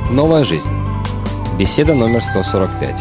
Новая жизнь. Беседа номер 145.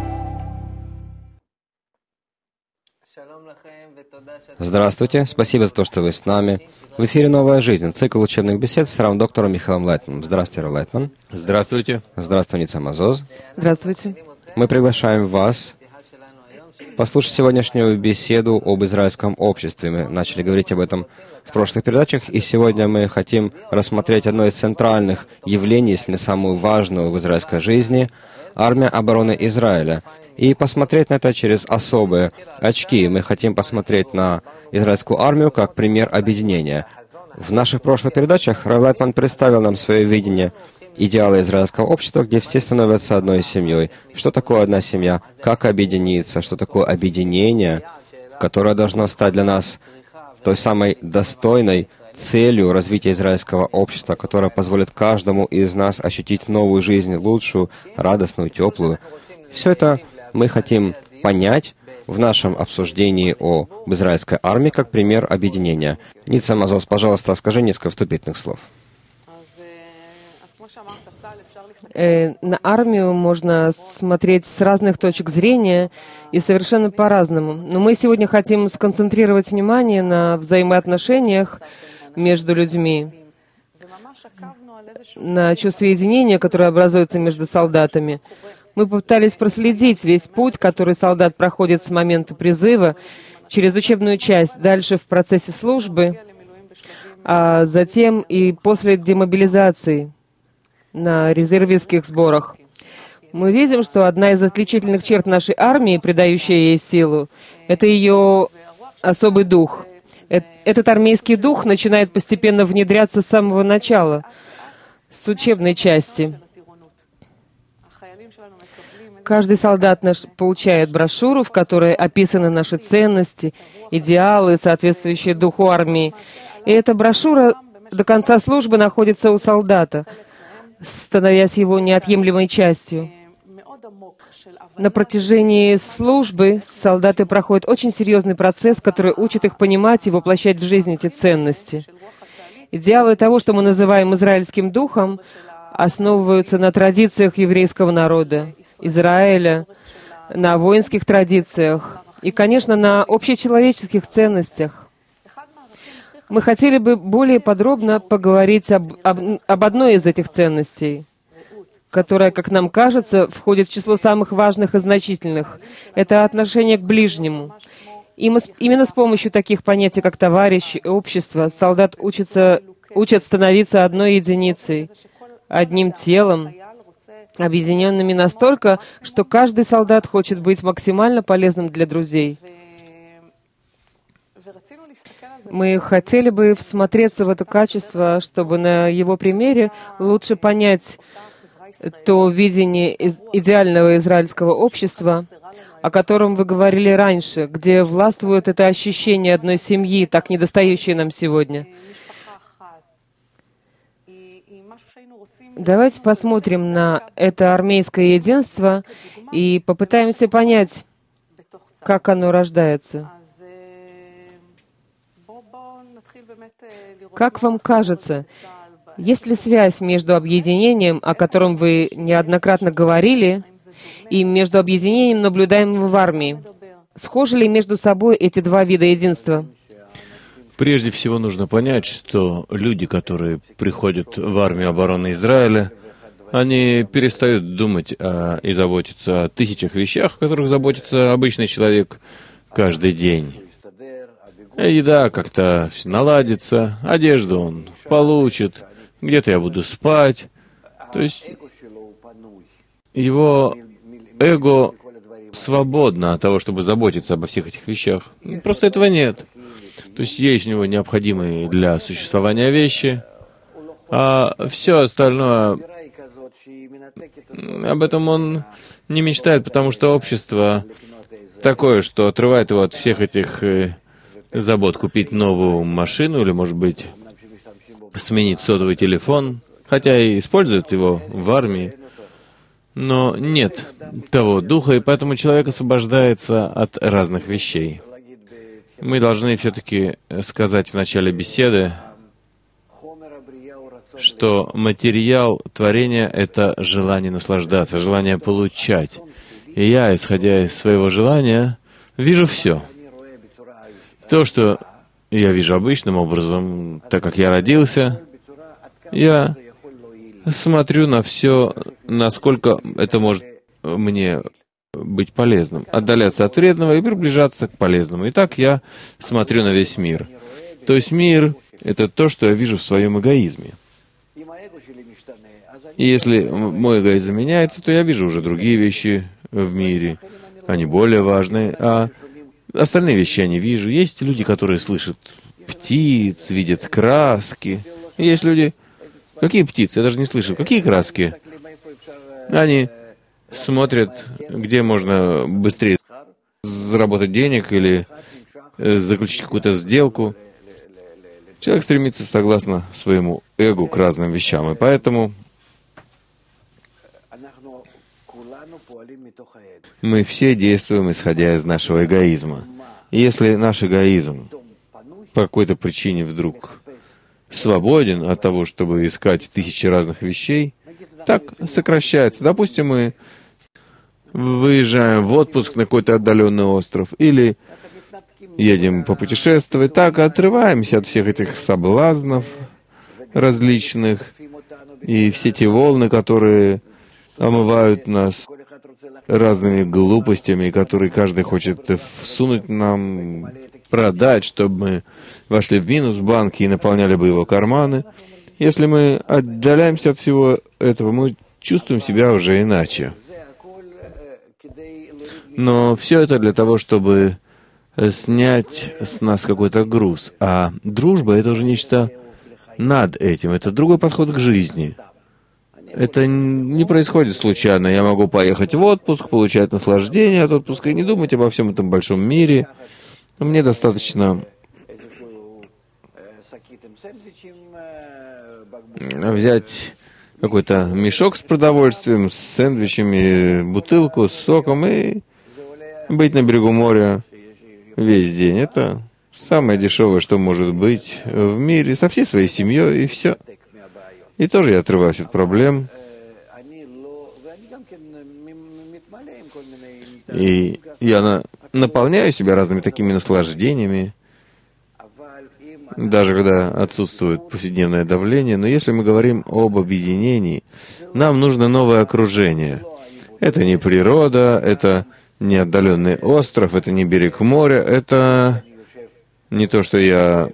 Здравствуйте, спасибо за то, что вы с нами. В эфире «Новая жизнь», цикл учебных бесед с равдоктором Михаилом Лайтманом. Здравствуйте, Рав Лайтман. Здравствуйте. Здравствуйте, Ница Мазоз. Здравствуйте. Мы приглашаем вас послушать сегодняшнюю беседу об израильском обществе. Мы начали говорить об этом в прошлых передачах, и сегодня мы хотим рассмотреть одно из центральных явлений, если не самую важную в израильской жизни — армия обороны Израиля. И посмотреть на это через особые очки. Мы хотим посмотреть на израильскую армию как пример объединения. В наших прошлых передачах Рав Лайтман представил нам свое видение идеала израильского общества, где все становятся одной семьей. Что такое одна семья? Как объединиться? Что такое объединение, которое должно стать для нас той самой достойной целью развития израильского общества, которая позволит каждому из нас ощутить новую жизнь, лучшую, радостную, теплую. Все это мы хотим понять в нашем обсуждении об израильской армии как пример объединения. Ница Мазоз, пожалуйста, скажи несколько вступительных слов. На армию можно смотреть с разных точек зрения и совершенно по-разному. Но мы сегодня хотим сконцентрировать внимание на взаимоотношениях между людьми, на чувстве единения, которое образуется между солдатами. Мы попытались проследить весь путь, который солдат проходит с момента призыва через учебную часть, дальше в процессе службы, а затем и после демобилизации на резервистских сборах. Мы видим, что одна из отличительных черт нашей армии, придающая ей силу, это ее особый дух. Этот армейский дух начинает постепенно внедряться с самого начала, с учебной части. Каждый солдат наш получает брошюру, в которой описаны наши ценности, идеалы, соответствующие духу армии. И эта брошюра до конца службы находится у солдата, становясь его неотъемлемой частью. На протяжении службы солдаты проходят очень серьезный процесс, который учит их понимать и воплощать в жизнь эти ценности. Идеалы того, что мы называем израильским духом, основываются на традициях еврейского народа, Израиля, на воинских традициях и, конечно, на общечеловеческих ценностях. Мы хотели бы более подробно поговорить об одной из этих ценностей, которая, как нам кажется, входит в число самых важных и значительных. Это отношение к ближнему. Именно с помощью таких понятий, как товарищ и общество, солдат учат становиться одной единицей, одним телом, объединенными настолько, что каждый солдат хочет быть максимально полезным для друзей. Мы хотели бы всмотреться в это качество, чтобы на его примере лучше понять то видение идеального израильского общества, о котором вы говорили раньше, где властвует это ощущение одной семьи, так недостающее нам сегодня. Давайте посмотрим на это армейское единство и попытаемся понять, как оно рождается. Как вам кажется, есть ли связь между объединением, о котором вы неоднократно говорили, и между объединением, наблюдаемым в армии? Схожи ли между собой эти два вида единства? Прежде всего нужно понять, что люди, которые приходят в армию обороны Израиля, они перестают думать и заботиться о тысячах вещах, о которых заботится обычный человек каждый день. Еда как-то наладится, одежду он получит, где-то я буду спать. То есть его эго свободно от того, чтобы заботиться обо всех этих вещах. Просто этого нет. То есть есть у него необходимые для существования вещи, а все остальное, об этом он не мечтает, потому что общество такое, что отрывает его от всех этих забот купить новую машину или, может быть, сменить сотовый телефон, хотя и используют его в армии, но нет того духа, и поэтому человек освобождается от разных вещей. Мы должны все-таки сказать в начале беседы, что материал творения — это желание наслаждаться, желание получать. И я, исходя из своего желания, вижу все. То, что я вижу обычным образом, так как я родился, я смотрю на все, насколько это может мне быть полезным, отдаляться от вредного и приближаться к полезному. И так я смотрю на весь мир. То есть мир — это то, что я вижу в своем эгоизме. И если мой эгоизм меняется, то я вижу уже другие вещи в мире. Они более важные, а остальные вещи я не вижу. Есть люди, которые слышат птиц, видят краски. И есть люди... Какие птицы? Я даже не слышал. Какие краски? Они смотрят, где можно быстрее заработать денег или заключить какую-то сделку. Человек стремится согласно своему эго к разным вещам, и поэтому мы все действуем, исходя из нашего эгоизма. И если наш эгоизм по какой-то причине вдруг свободен от того, чтобы искать тысячи разных вещей, так сокращается. Допустим, мы выезжаем в отпуск на какой-то отдаленный остров или едем попутешествовать, так отрываемся от всех этих соблазнов различных и все те волны, которые омывают нас разными глупостями, которые каждый хочет всунуть нам, продать, чтобы мы вошли в минус в банке и наполняли бы его карманы. Если мы отдаляемся от всего этого, мы чувствуем себя уже иначе. Но все это для того, чтобы снять с нас какой-то груз. А дружба — это уже нечто над этим. Это другой подход к жизни. Это не происходит случайно. Я могу поехать в отпуск, получать наслаждение от отпуска и не думать обо всем этом большом мире. Мне достаточно взять какой-то мешок с продовольствием, с сэндвичами, бутылку с соком и быть на берегу моря весь день. Это самое дешевое, что может быть в мире, со всей своей семьей, и все. И тоже я отрываюсь от проблем. И я наполняю себя разными такими наслаждениями, даже когда отсутствует повседневное давление. Но если мы говорим об объединении, нам нужно новое окружение. Это не природа, это не отдаленный остров, это не берег моря, это не то, что я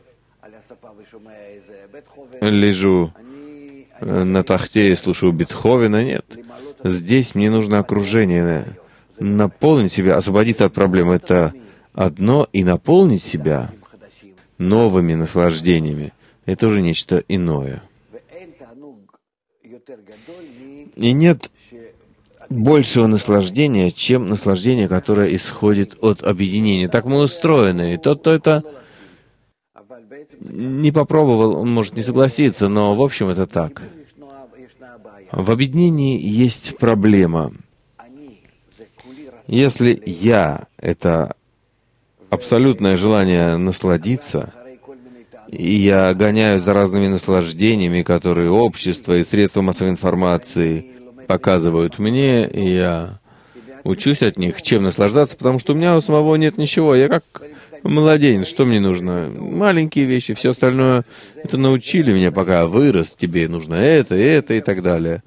лежу на тахте и слушаю Бетховена, нет. Здесь мне нужно окружение, наполнить себя, освободиться от проблем — это одно, и наполнить себя новыми наслаждениями — это уже нечто иное. И нет большего наслаждения, чем наслаждение, которое исходит от объединения. Так мы устроены. И тот, кто это не попробовал, он может не согласиться, но в общем это так. В объединении есть проблема. Если «я» — это абсолютное желание насладиться, и я гоняю за разными наслаждениями, которые общество и средства массовой информации показывают мне, и я учусь от них, чем наслаждаться, потому что у меня у самого нет ничего. Я как младенец, что мне нужно? Маленькие вещи, все остальное это научили меня, пока я вырос, тебе нужно это и так далее.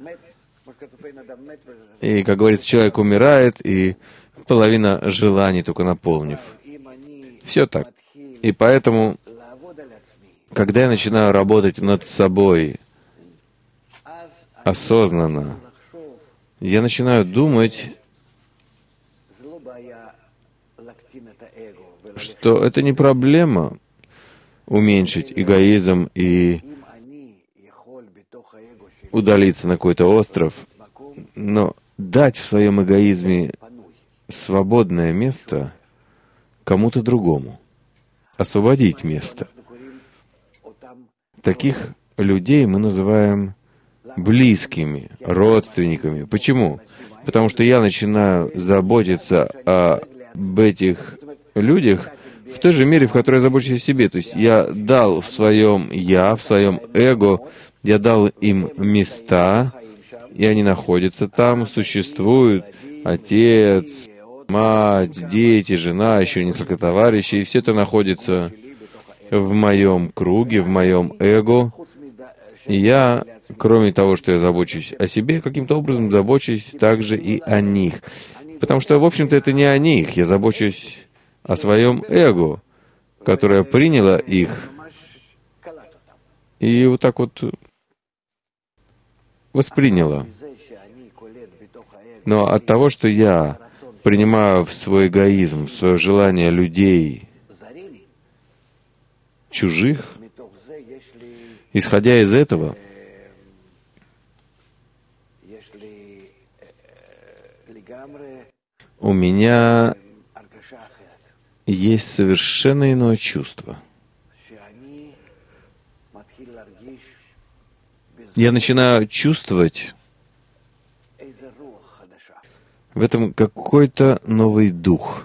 И, как говорится, человек умирает, и половина желаний только наполнив. Все так. И поэтому, когда я начинаю работать над собой осознанно, я начинаю думать, что это не проблема уменьшить эгоизм и удалиться на какой-то остров, но дать в своем эгоизме свободное место кому-то другому, освободить место. Таких людей мы называем близкими, родственниками. Почему? Потому что я начинаю заботиться об этих людях в той же мере, в которой я забочусь о себе. То есть я дал в своем «я», в своем эго Я дал им места, и они находятся там, существуют. Отец, мать, дети, жена, еще несколько товарищей. И все это находится в моем круге, в моем эго. И я, кроме того, что я забочусь о себе, каким-то образом забочусь также и о них. Потому что, в общем-то, это не о них. Я забочусь о своем эго, которое приняло их. И вот так вот восприняло. Но от того, что я принимаю в свой эгоизм, в свое желание людей чужих, исходя из этого, у меня есть совершенно иное чувство. Я начинаю чувствовать в этом какой-то новый дух.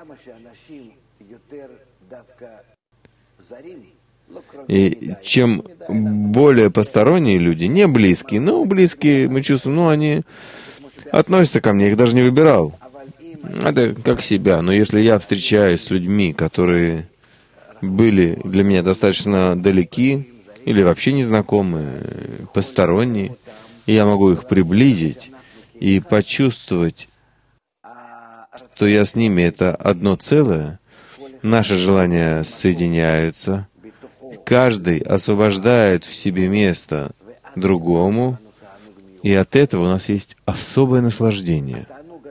И чем более посторонние люди, не близкие, но близкие, мы чувствуем, они относятся ко мне, их даже не выбирал. Это как себя. Но если я встречаюсь с людьми, которые были для меня достаточно далеки, или вообще незнакомые, посторонние, и я могу их приблизить и почувствовать, что я с ними — это одно целое, наши желания соединяются, каждый освобождает в себе место другому, и от этого у нас есть особое наслаждение.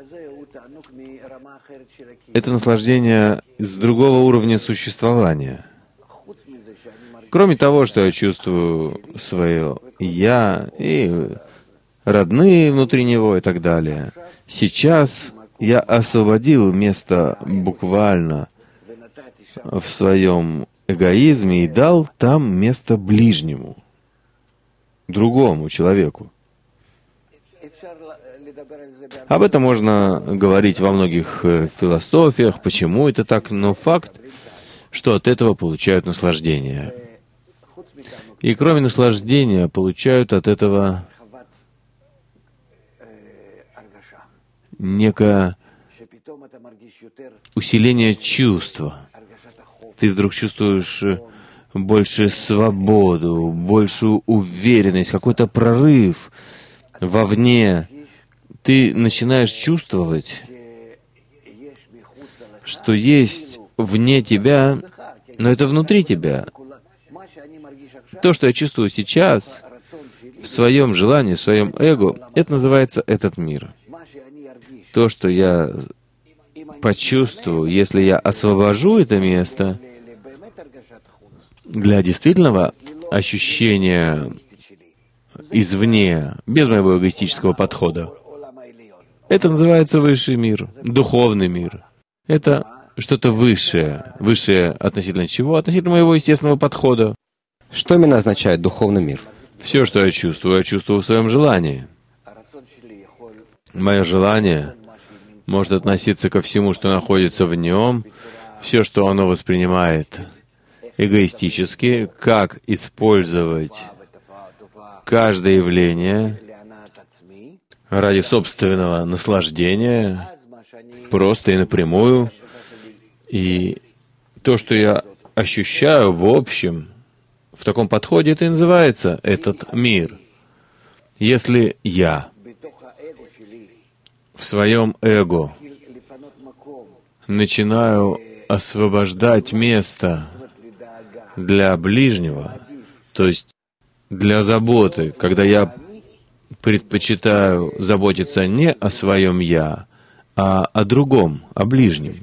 Это наслаждение с другого уровня существования. Кроме того, что я чувствую свое «я» и родные внутри него и так далее, сейчас я освободил место буквально в своем эгоизме и дал там место ближнему, другому человеку. Об этом можно говорить во многих философиях, почему это так, но факт, что от этого получают наслаждение. И кроме наслаждения получают от этого некое усиление чувства. Ты вдруг чувствуешь больше свободу, большую уверенность, какой-то прорыв вовне. Ты начинаешь чувствовать, что есть вне тебя, но это внутри тебя. То, что я чувствую сейчас, в своем желании, в своем эго, это называется этот мир. То, что я почувствую, если я освобожу это место для действительного ощущения извне, без моего эгоистического подхода, это называется высший мир, духовный мир. Это что-то высшее. Высшее относительно чего? Относительно моего естественного подхода. Что именно означает духовный мир? Все, что я чувствую в своем желании. Мое желание может относиться ко всему, что находится в нем, все, что оно воспринимает эгоистически, как использовать каждое явление ради собственного наслаждения, просто и напрямую. И то, что я ощущаю в общем, в таком подходе, это и называется этот мир. Если я в своем эго начинаю освобождать место для ближнего, то есть для заботы, когда я предпочитаю заботиться не о своем «я», а о другом, о ближнем.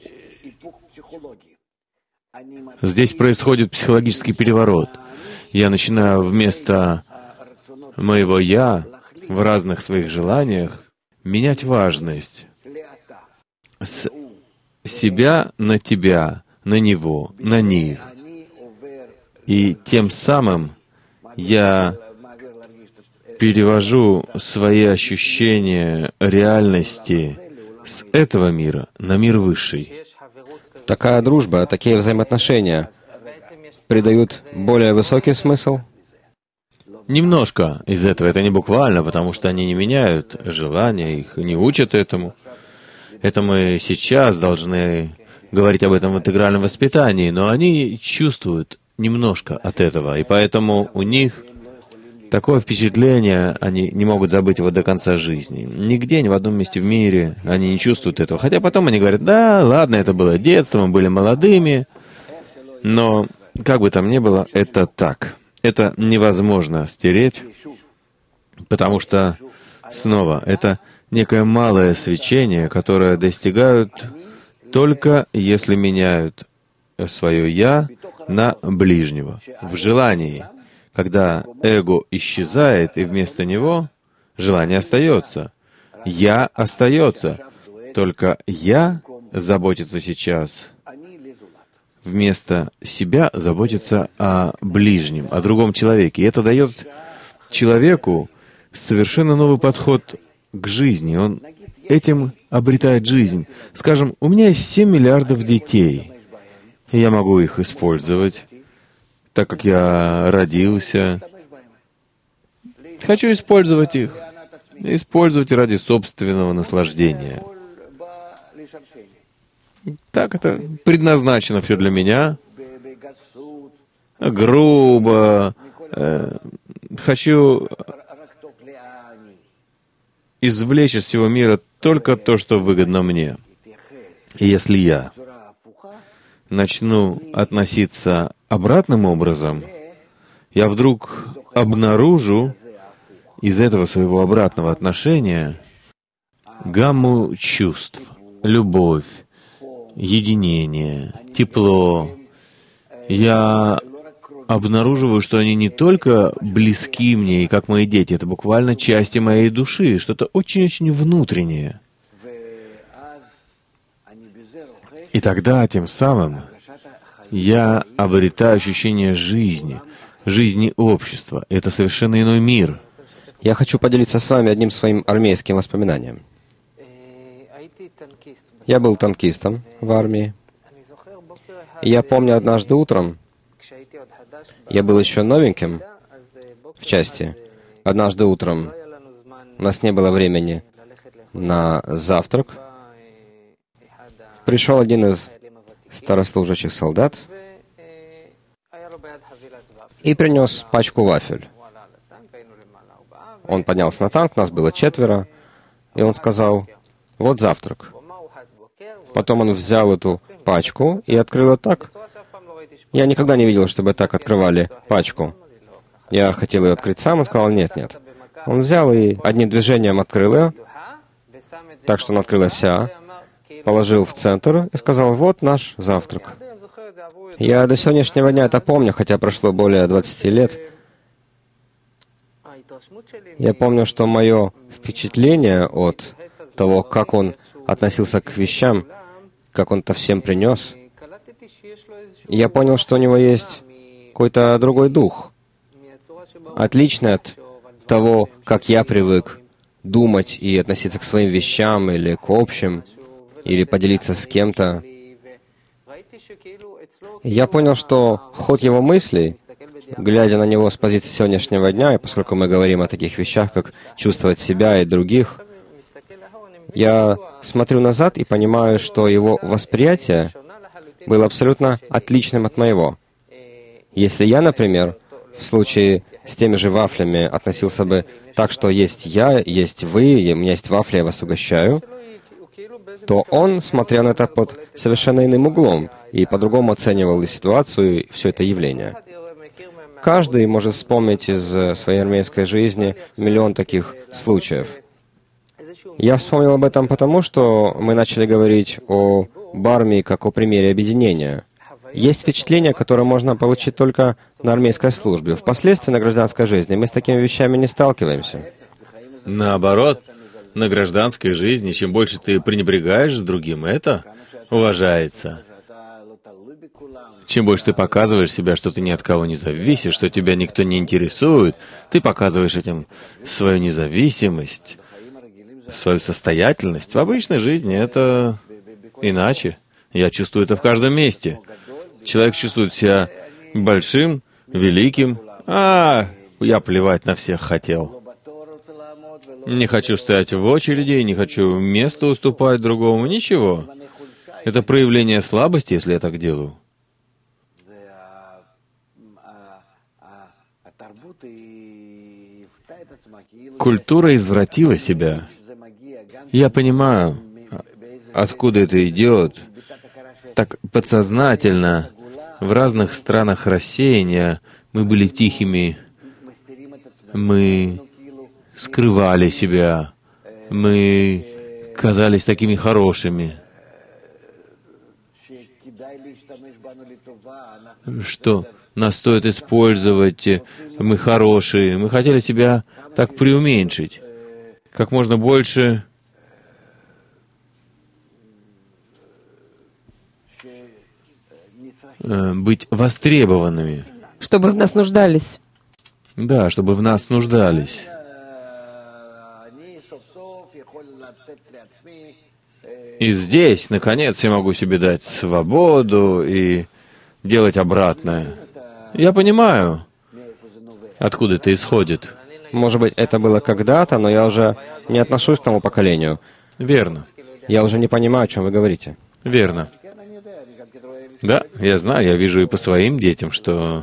Здесь происходит психологический переворот. Я начинаю вместо моего «я» в разных своих желаниях менять важность с себя на тебя, на него, на них. И тем самым я перевожу свои ощущения реальности с этого мира на мир высший. Такая дружба, такие взаимоотношения придают более высокий смысл? немножко из этого. Это не буквально, потому что они не меняют желания, их не учат этому. Это мы сейчас должны говорить об этом в интегральном воспитании, но они чувствуют немножко от этого, и поэтому у них такое впечатление, они не могут забыть его до конца жизни. Нигде, ни в одном месте в мире они не чувствуют этого. Хотя потом они говорят: да, ладно, это было детство, мы были молодыми, но как бы там ни было, это так. Это невозможно стереть, потому что, снова, это некое малое свечение, которое достигают только если меняют свое «я» на ближнего. В желании, когда эго исчезает, и вместо него желание остается. «Я» остается. Только «я» заботится сейчас вместо себя заботиться о ближнем, о другом человеке. И это дает человеку совершенно новый подход к жизни. Он этим обретает жизнь. Скажем, у меня есть 7 миллиардов детей, и я могу их использовать, так как я родился. Хочу использовать их. Использовать ради собственного наслаждения. Так это предназначено все для меня. Грубо. Хочу извлечь из всего мира только то, что выгодно мне. И если я начну относиться обратным образом, я вдруг обнаружу из этого своего обратного отношения гамму чувств, любовь, единение, тепло. Я обнаруживаю, что они не только близки мне, и как мои дети, это буквально части моей души, что-то очень-очень внутреннее. И тогда, тем самым, я обретаю ощущение жизни, жизни общества. Это совершенно иной мир. Я хочу поделиться с вами одним своим армейским воспоминанием. Я был танкистом в армии. И я помню, однажды утром, я был еще новеньким в части. Однажды утром у нас не было времени на завтрак. Пришел один из старослужащих солдат и принес пачку вафель. Он поднялся на танк, нас было 4, и он сказал: вот завтрак. Потом он взял эту пачку и открыл ее так. Я никогда не видел, чтобы так открывали пачку. Я хотел ее открыть сам, он сказал: нет. Он взял и одним движением открыл ее, так что она открылась вся, положил в центр и сказал: вот наш завтрак. Я до сегодняшнего дня это помню, хотя прошло более 20 лет. Я помню, что мое впечатление от того, как он относился к вещам, как он это всем принес, я понял, что у него есть какой-то другой дух, отличный от того, как я привык думать и относиться к своим вещам или к общим, или поделиться с кем-то. Я понял, что ход его мыслей, глядя на него с позиции сегодняшнего дня, и поскольку мы говорим о таких вещах, как чувствовать себя и других, я смотрю назад и понимаю, что его восприятие было абсолютно отличным от моего. Если я, например, в случае с теми же вафлями относился бы так, что есть я, есть вы, и у меня есть вафли, я вас угощаю, то он смотрел на это под совершенно иным углом и по-другому оценивал и ситуацию, и все это явление. Каждый может вспомнить из своей армейской жизни миллион таких случаев. Я вспомнил об этом потому, что мы начали говорить об армии как о примере объединения. Есть впечатление, которое можно получить только на армейской службе. Впоследствии на гражданской жизни мы с такими вещами не сталкиваемся. Наоборот, на гражданской жизни, чем больше ты пренебрегаешь другим, это уважается. Чем больше ты показываешь себя, что ты ни от кого не зависишь, что тебя никто не интересует, ты показываешь этим свою независимость, свою состоятельность. В обычной жизни это иначе. Я чувствую это в каждом месте. Человек чувствует себя большим, великим. я плевать на всех хотел. Не хочу стоять в очереди, не хочу место уступать другому, ничего. Это проявление слабости, если я так делаю. Культура извратила себя. Я понимаю, откуда это идет. Так подсознательно в разных странах рассеяния мы были тихими, мы скрывали себя, мы казались такими хорошими, что нас стоит использовать, мы хорошие. Мы хотели себя так преуменьшить, как можно больше быть востребованными. Чтобы в нас нуждались. Да, чтобы в нас нуждались. И здесь, наконец, я могу себе дать свободу и делать обратное. Я понимаю, откуда это исходит. Может быть, это было когда-то, но я уже не отношусь к тому поколению. Верно. Я уже не понимаю, о чем вы говорите. Верно. Да, я знаю, я вижу и по своим детям, что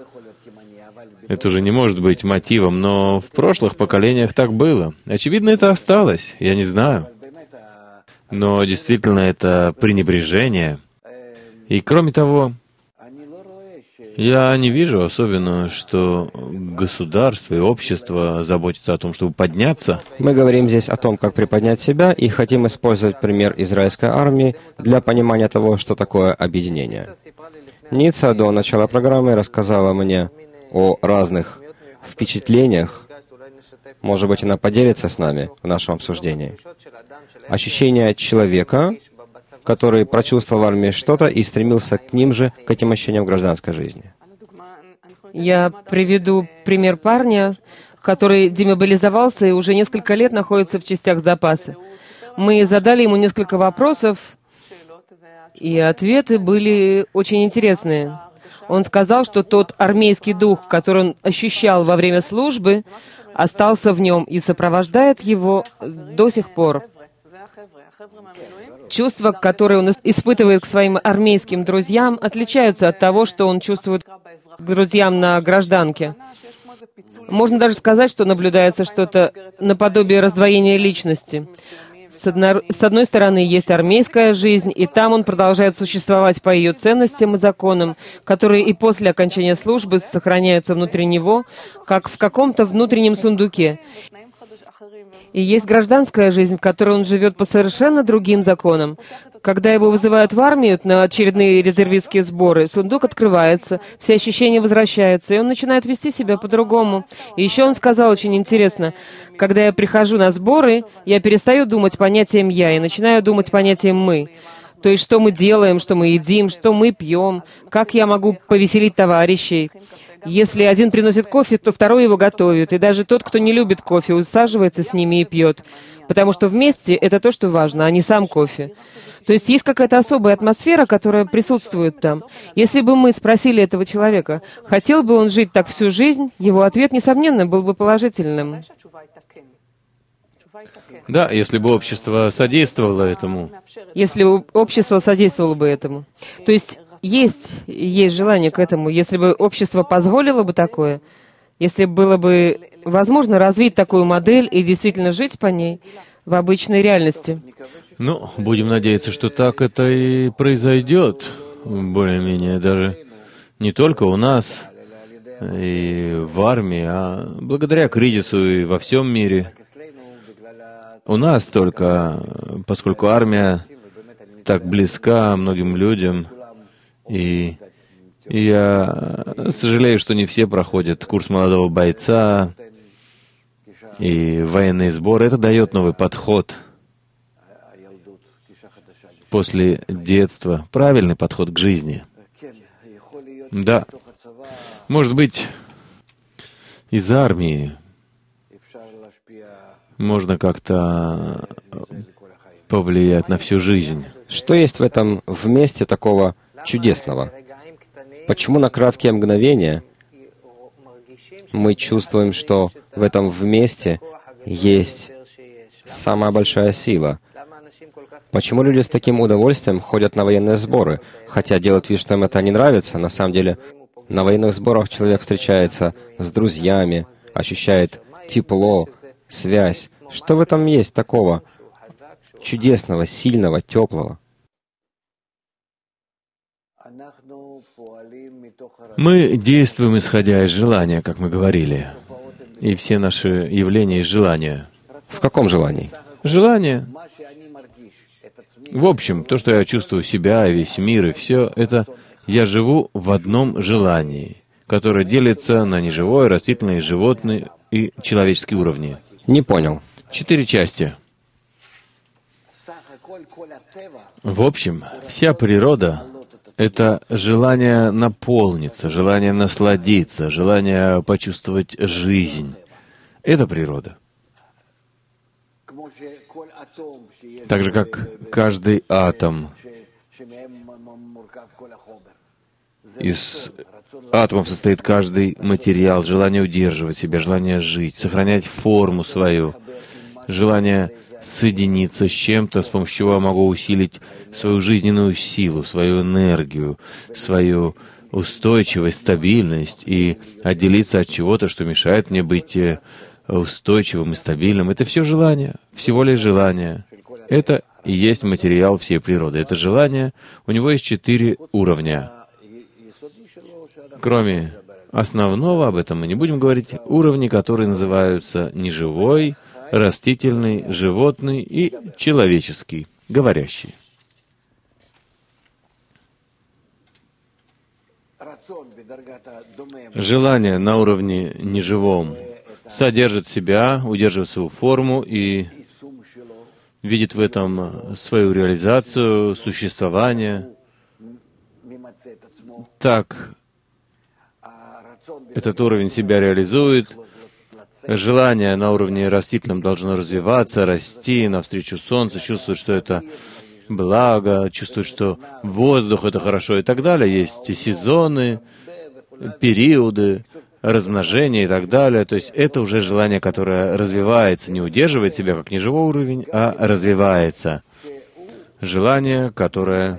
это уже не может быть мотивом, но в прошлых поколениях так было. Очевидно, это осталось, я не знаю. Но действительно, это пренебрежение. И кроме того, я не вижу особенно, что государство и общество заботятся о том, чтобы подняться. Мы говорим здесь о том, как приподнять себя, и хотим использовать пример израильской армии для понимания того, что такое объединение. Ницца до начала программы рассказала мне о разных впечатлениях. Может быть, она поделится с нами в нашем обсуждении. Ощущения человека, который прочувствовал в армии что-то и стремился к этим ощущениям в гражданской жизни. Я приведу пример парня, который демобилизовался и уже несколько лет находится в частях запаса. Мы задали ему несколько вопросов, и ответы были очень интересные. Он сказал, что тот армейский дух, который он ощущал во время службы, остался в нем и сопровождает его до сих пор. Чувства, которые он испытывает к своим армейским друзьям, отличаются от того, что он чувствует к друзьям на гражданке. Можно даже сказать, что наблюдается что-то наподобие раздвоения личности. С одной стороны, есть армейская жизнь, и там он продолжает существовать по ее ценностям и законам, которые и после окончания службы сохраняются внутри него, как в каком-то внутреннем сундуке. И есть гражданская жизнь, в которой он живет по совершенно другим законам. Когда его вызывают в армию на очередные резервистские сборы, сундук открывается, все ощущения возвращаются, и он начинает вести себя по-другому. И еще он сказал очень интересно: когда я прихожу на сборы, я перестаю думать понятием «я» и начинаю думать понятием «мы». То есть, что мы делаем, что мы едим, что мы пьем, как я могу повеселить товарищей. Если один приносит кофе, то второй его готовит. И даже тот, кто не любит кофе, усаживается с ними и пьет. Потому что вместе это то, что важно, а не сам кофе. То есть есть какая-то особая атмосфера, которая присутствует там. Если бы мы спросили этого человека, хотел бы он жить так всю жизнь, его ответ, несомненно, был бы положительным. Да, если бы общество содействовало этому. Если общество содействовало бы этому. То есть желание к этому. Если бы общество позволило бы такое, если было бы возможно развить такую модель и действительно жить по ней в обычной реальности. Ну, будем надеяться, что так это и произойдет, более-менее даже не только у нас и в армии, а благодаря кризису и во всем мире. У нас только, поскольку армия так близка многим людям, и я сожалею, что не все проходят курс молодого бойца и военные сборы. Это дает новый подход после детства, правильный подход к жизни. Да, может быть, из армии можно как-то повлиять на всю жизнь. Что есть в этом вместе такого чудесного? Почему на краткие мгновения мы чувствуем, что в этом вместе есть самая большая сила. Почему люди с таким удовольствием ходят на военные сборы, хотя делают вид, что им это не нравится? На самом деле, на военных сборах человек встречается с друзьями, ощущает тепло, связь. Что в этом есть такого чудесного, сильного, теплого? Мы действуем, исходя из желания, как мы говорили. И все наши явления из желания. В каком желании? Желание. В общем, то, что я чувствую себя, весь мир и все, это я живу в одном желании, которое делится на неживое, растительное, животное и человеческие уровни. Не понял. 4 части. В общем, вся природа — это желание наполниться, желание насладиться, желание почувствовать жизнь. Это природа. Так же, как каждый атом. Из атомов состоит каждый материал, желание удерживать себя, желание жить, сохранять форму свою, желание соединиться с чем-то, с помощью чего я могу усилить свою жизненную силу, свою энергию, свою устойчивость, стабильность и отделиться от чего-то, что мешает мне быть устойчивым и стабильным. Это все желание, всего лишь желание. Это и есть материал всей природы. Это желание, у него есть 4 уровня. Кроме основного, об этом мы не будем говорить, уровни, которые называются неживой, растительный, животный и человеческий, говорящий. Желание на уровне неживом содержит себя, удерживает свою форму и видит в этом свою реализацию, существование. Так, этот уровень себя реализует. Желание на уровне растительном должно развиваться, расти навстречу солнцу, чувствовать, что это благо, чувствовать, что воздух — это хорошо и так далее. Есть сезоны, периоды, размножения и так далее. То есть это уже желание, которое развивается, не удерживает себя как неживой уровень, а развивается. Желание, которое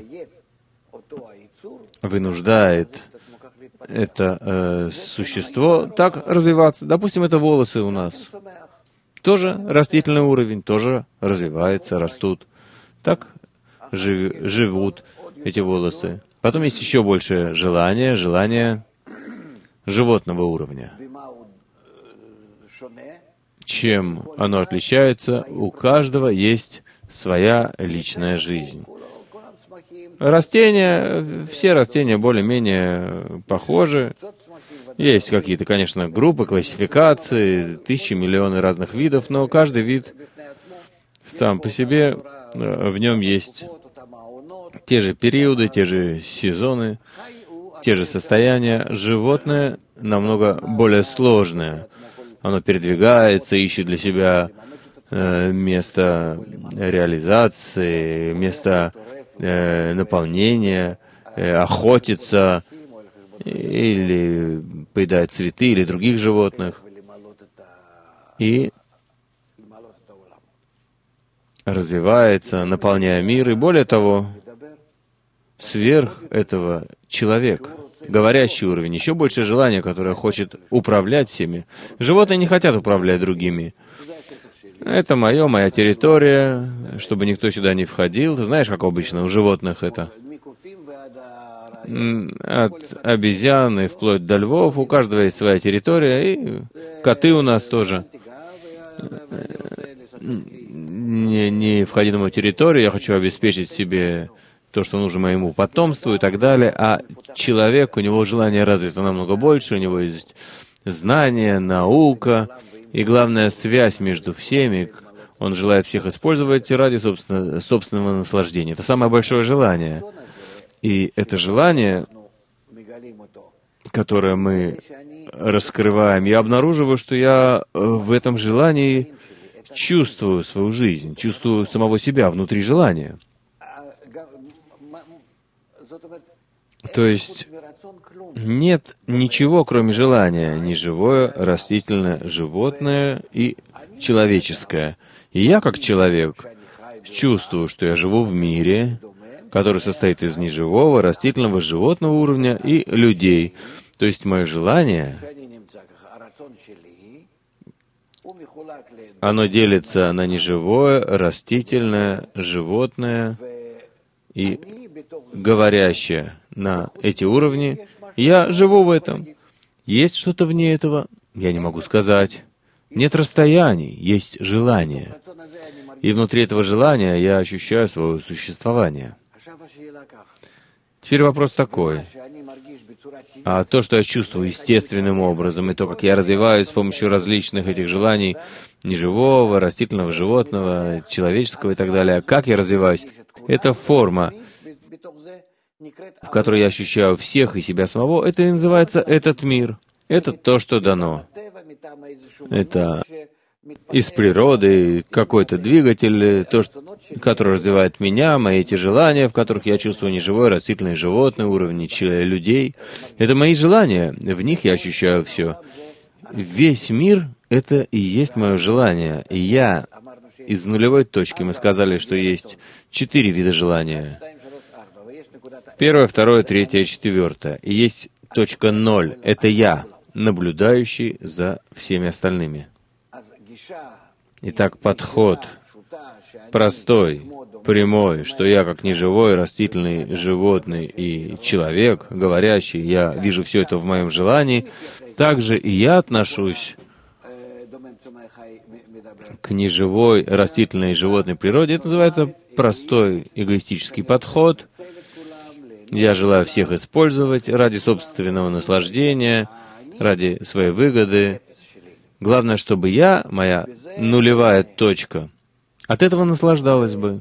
вынуждает это существо так развиваться. Допустим, это волосы у нас. Тоже растительный уровень, тоже развивается, растут. Так живут эти волосы. Потом есть еще большее желание, желание животного уровня. Чем оно отличается? У каждого есть своя личная жизнь. Растения, все растения более-менее похожи. Есть какие-то, конечно, группы, классификации, тысячи, миллионы разных видов, но каждый вид сам по себе, в нем есть те же периоды, те же сезоны, те же состояния. Животное намного более сложное. Оно передвигается, ищет для себя место реализации, место наполнения, охотится или поедает цветы или других животных и развивается, наполняя мир. И более того, сверх этого человек, говорящий уровень, еще больше желания, которое хочет управлять всеми. Животные не хотят управлять другими. Это моя территория, чтобы никто сюда не входил. Ты знаешь, как обычно у животных это? От обезьян и вплоть до львов, у каждого есть своя территория, и коты у нас тоже. Не входи на мою территорию, я хочу обеспечить себе то, что нужно моему потомству и так далее. А человек, у него желание развито намного больше, у него есть знания, наука, и главная связь между всеми. Он желает всех использовать ради собственного наслаждения. Это самое большое желание. И это желание, которое мы раскрываем, я обнаруживаю, что я в этом желании чувствую свою жизнь, чувствую самого себя внутри желания. То есть нет ничего, кроме желания, ни живое, растительное, животное и человеческое. И я, как человек, чувствую, что я живу в мире, который состоит из неживого, растительного, животного уровня и людей. То есть мое желание, оно делится на неживое, растительное, животное и говорящее. На эти уровни я живу в этом. Есть что-то вне этого? Я не могу сказать. Нет расстояний, есть желание. И внутри этого желания я ощущаю свое существование. Теперь вопрос такой. А то, что я чувствую естественным образом, и то, как я развиваюсь с помощью различных этих желаний, неживого, растительного, животного, человеческого и так далее, как я развиваюсь, это форма, в которой я ощущаю всех и себя самого, это и называется этот мир. Это то, что дано. Это из природы какой-то двигатель, то, который развивает меня, мои эти желания, в которых я чувствую неживое, растительное, животное, уровни людей. Это мои желания, в них я ощущаю все. Весь мир — это и есть мое желание. И я из нулевой точки, мы сказали, что есть 4 вида желания. 1, 2, 3, 4. И есть точка 0. Это я, наблюдающий за всеми остальными. Итак, подход простой, прямой, что я как неживой, растительный, животный и человек, говорящий, я вижу все это в моем желании, также и я отношусь к неживой, растительной и животной природе. Это называется простой эгоистический подход. Я желаю всех использовать ради собственного наслаждения, ради своей выгоды. Главное, чтобы я, моя нулевая точка, от этого наслаждалась бы.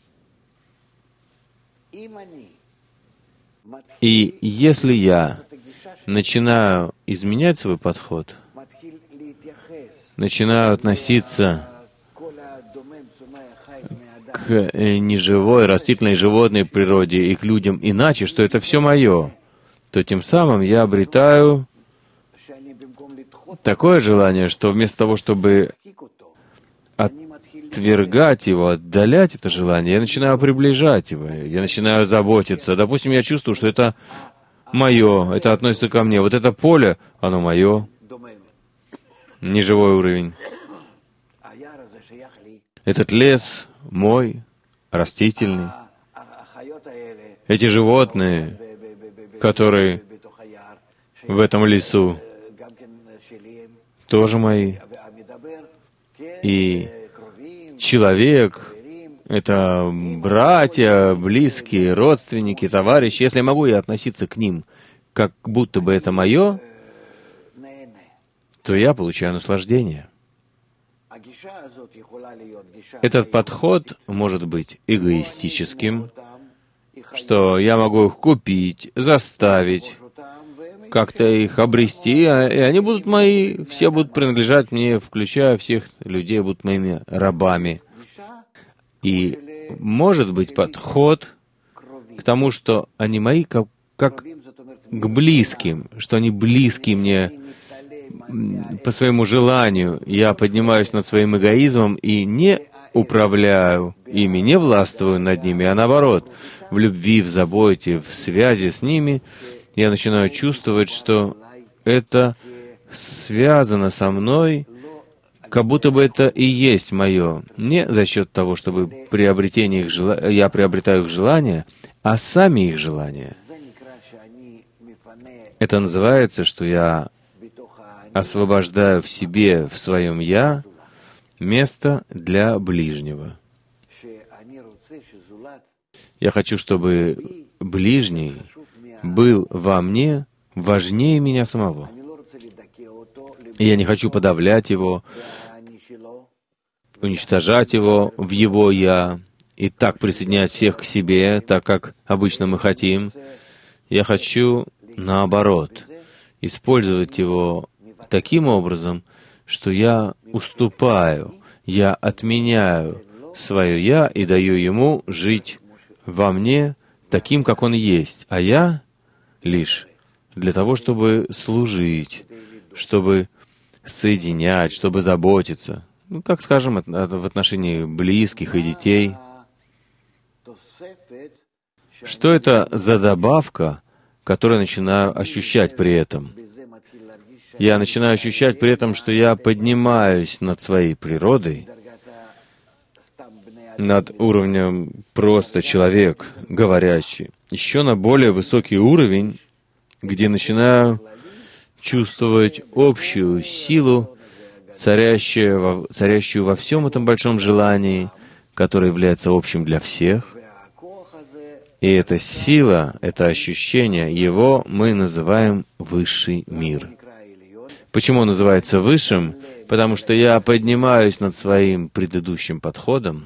И если я начинаю изменять свой подход, начинаю относиться к неживой, растительной, животной природе и к людям иначе, что это все мое, то тем самым я обретаю такое желание, что вместо того, чтобы отвергать его, отдалять это желание, я начинаю приближать его, я начинаю заботиться. Допустим, я чувствую, что это мое, это относится ко мне. Вот это поле, оно мое, неживой уровень. Этот лес мой, растительный. Эти животные, которые в этом лесу, тоже мои. И человек — это братья, близкие, родственники, товарищи. Если могу я относиться к ним, как будто бы это мое, то я получаю наслаждение. Этот подход может быть эгоистическим, что я могу их купить, заставить, как-то их обрести, и они будут мои, все будут принадлежать мне, включая всех людей, будут моими рабами. И может быть подход к тому, что они мои, как к близким, что они близки мне по своему желанию. Я поднимаюсь над своим эгоизмом и не управляю ими, не властвую над ними, а наоборот, в любви, в заботе, в связи с ними я начинаю чувствовать, что это связано со мной, как будто бы это и есть мое. Не за счет того, чтобы приобретение их я приобретаю их желания, а сами их желания. Это называется, что я освобождаю в себе, в своем «я», место для ближнего. Я хочу, чтобы ближний был во мне важнее меня самого. И я не хочу подавлять его, уничтожать его в его «я», и так присоединять всех к себе, так как обычно мы хотим. Я хочу, наоборот, использовать его таким образом, что я уступаю, я отменяю свое «я» и даю ему жить во мне таким, как он есть, а я лишь для того, чтобы служить, чтобы соединять, чтобы заботиться. Ну, как скажем, в отношении близких и детей. Что это за добавка, которую я начинаю ощущать при этом? Я начинаю ощущать при этом, что я поднимаюсь над своей природой, над уровнем просто человек, говорящий, еще на более высокий уровень, где начинаю чувствовать общую силу, царящую во всем этом большом желании, которое является общим для всех. И эта сила, это ощущение, его мы называем высший мир. Почему он называется высшим? Потому что я поднимаюсь над своим предыдущим подходом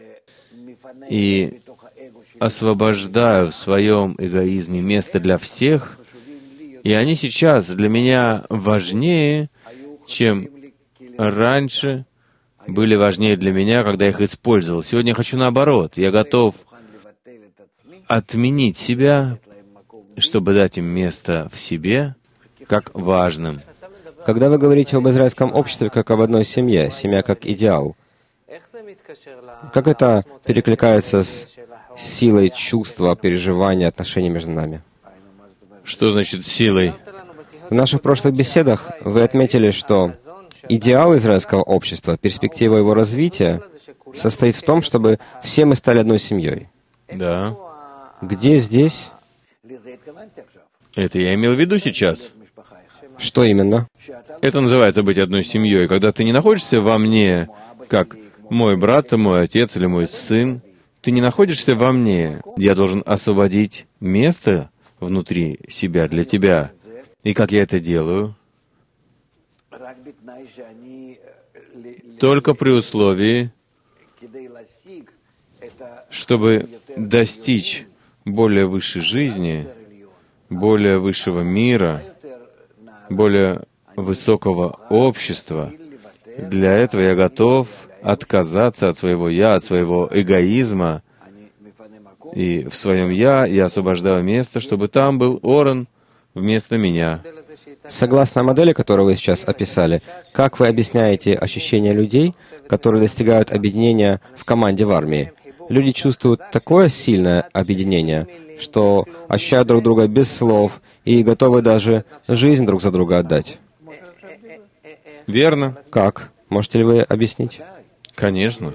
и освобождаю в своем эгоизме место для всех, и они сейчас для меня важнее, чем раньше были важнее для меня, когда я их использовал. Сегодня я хочу наоборот. Я готов отменить себя, чтобы дать им место в себе, как важным. Когда вы говорите об израильском обществе как об одной семье, семья как идеал, как это перекликается с силой чувства, переживания, отношений между нами? Что значит силой? В наших прошлых беседах вы отметили, что идеал израильского общества, перспектива его развития состоит в том, чтобы все мы стали одной семьей. Да. Где здесь? Это я имел в виду сейчас. Что именно? Это называется быть одной семьей, когда ты не находишься во мне, как мой брат, мой отец или мой сын. Ты не находишься во мне. Я должен освободить место внутри себя для тебя. И как я это делаю? Только при условии, чтобы достичь более высшей жизни, более высшего мира, более высокого общества. Для этого я готов отказаться от своего «я», от своего эгоизма, и в своем «я» я освобождаю место, чтобы там был Орен вместо меня. Согласно модели, которую вы сейчас описали, как вы объясняете ощущения людей, которые достигают объединения в команде в армии? Люди чувствуют такое сильное объединение, что ощущают друг друга без слов и готовы даже жизнь друг за друга отдать. Верно. Как? Можете ли вы объяснить? Конечно.